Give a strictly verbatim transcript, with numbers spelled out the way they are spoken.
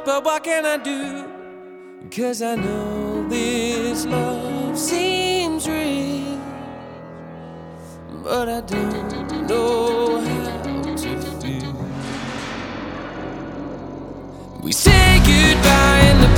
but what can I do? 'Cause I know this love seems real, but I don't know how to feel. We say goodbye in the